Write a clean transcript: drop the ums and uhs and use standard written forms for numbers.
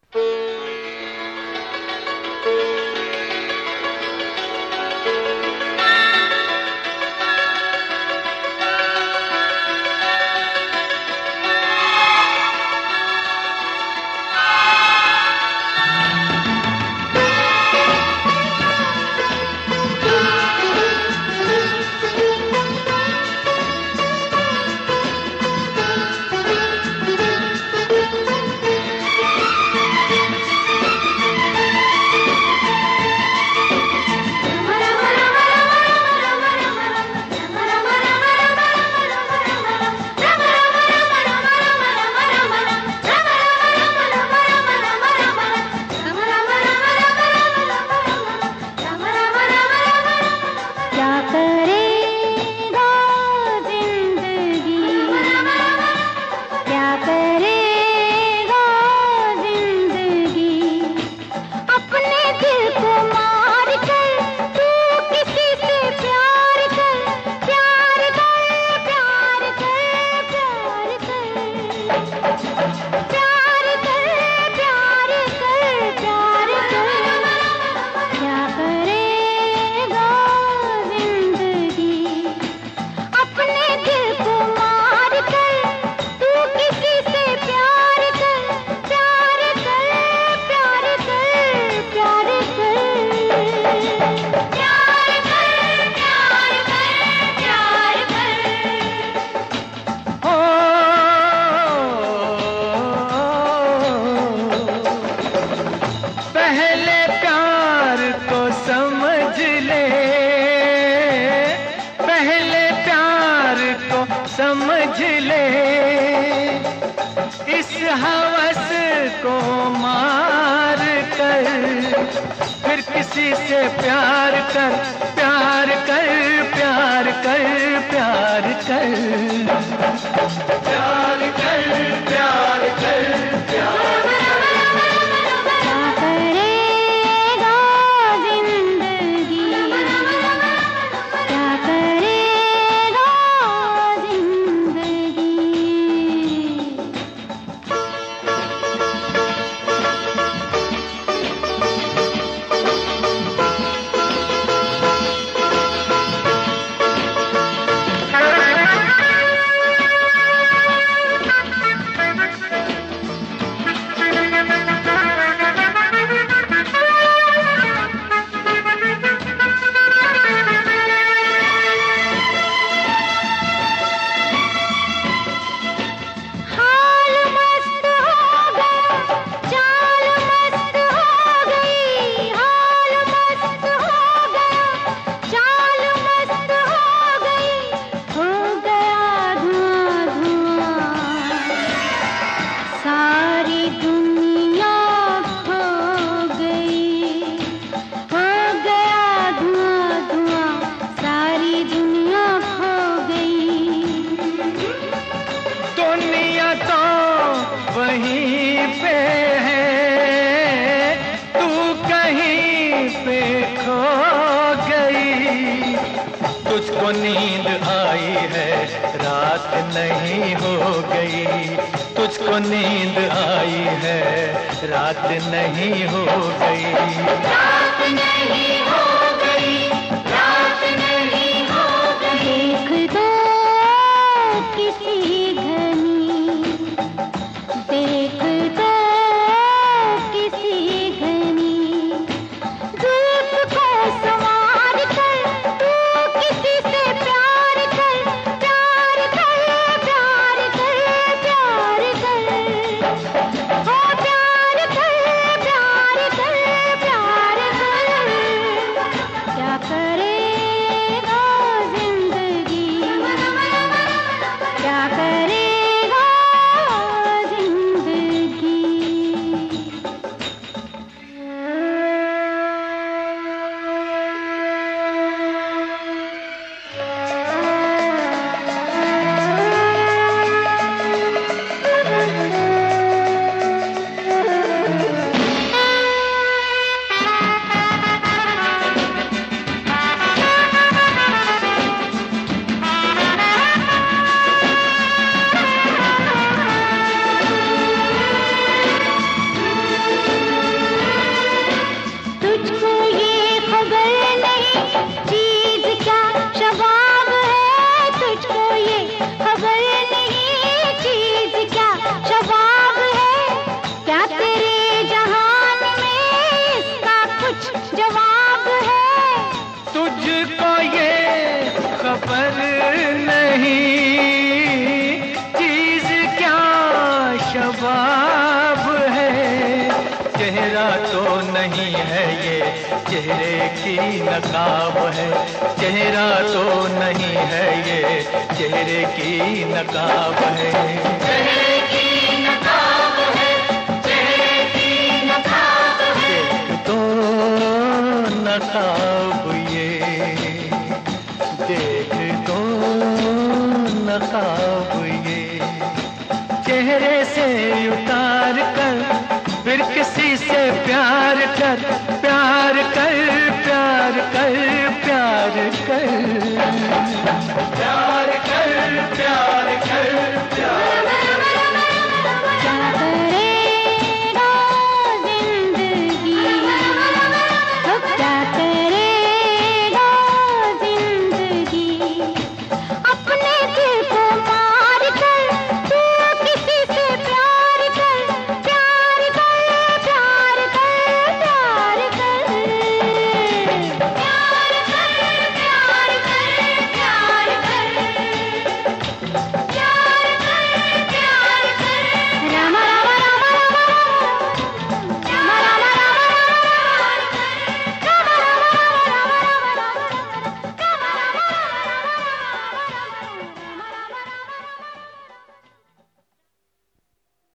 समझ ले, इस हवस को मार कर फिर किसी से प्यार कर, प्यार कर, प्यार कर, प्यार कर, प्यार कर, प्यार कर, प्यार कर। वहीं पे है, तू कहीं पे खो गई। तुझको नींद आई है, रात नहीं हो गई। तुझको नींद आई है, रात नहीं हो गई। रात नहीं हो गई, रात नहीं हो गई। देख दो किसी घनी, देख दो किसी घनी, धूप को संवार कर, तू किसी से प्यार कर, प्यार कर, प्यार कर, प्यार कर, हो प्यार कर, प्यार कर, प्यार कर। चेहरा तो नहीं है ये, चेहरे की नकाब है। चेहरा तो नहीं है ये, चेहरे की नकाब है। चेहरे की नकाब है, चेहरे की नकाब है। देख तो नकाब ये, देख तो नकाब ये, चेहरे से उतार कर फिर किसी से प्यार कर, प्यार कर, प्यार कर, प्यार कर, प्यार कर, प्यार कर, प्यार